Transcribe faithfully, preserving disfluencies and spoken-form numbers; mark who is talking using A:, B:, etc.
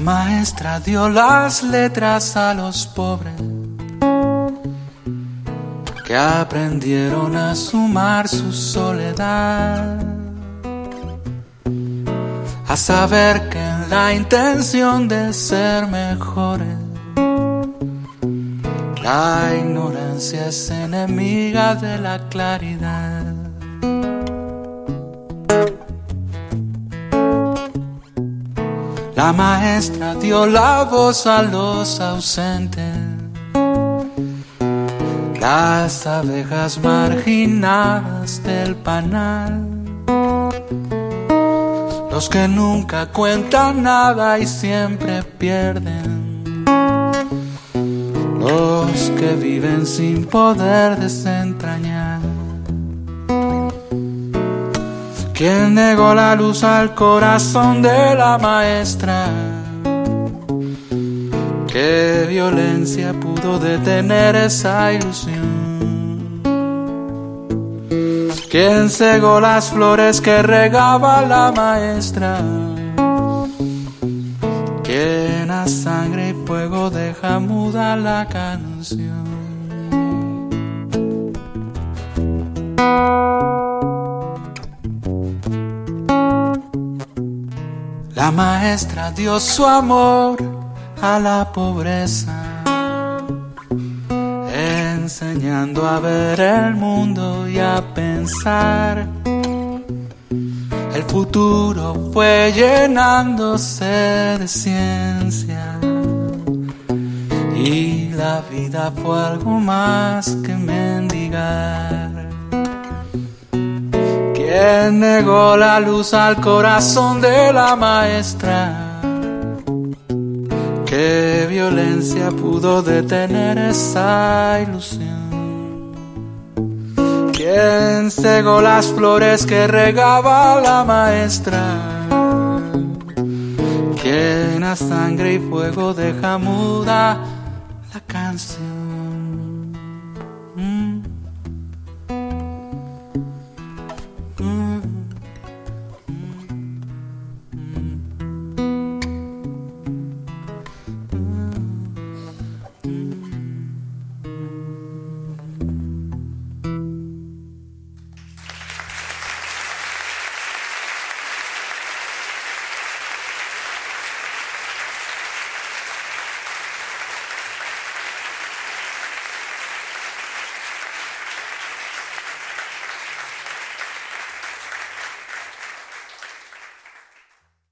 A: maestra dio las letras a los pobres que aprendieron a sumar su soledad, a saber que en la intención de ser mejores la ignorancia es enemiga de la claridad. La maestra dio la voz a los ausentes, las abejas marginadas del panal, los que nunca cuentan nada y siempre pierden, los que viven sin poder desentrañar. ¿Quién negó la luz al corazón de la maestra? ¿Qué violencia pudo detener esa ilusión? ¿Quién cegó las flores que regaba la maestra? ¿Quién a sangre y fuego deja muda la canción? La maestra dio su amor a la pobreza, enseñando a ver el mundo y a pensar. El futuro fue llenándose de ciencia y la vida fue algo más que mendigar. ¿Quién negó la luz al corazón de la maestra? ¿Qué violencia pudo detener esa ilusión? ¿Quién cegó las flores que regaba la maestra? ¿Quién a sangre y fuego deja muda la canción?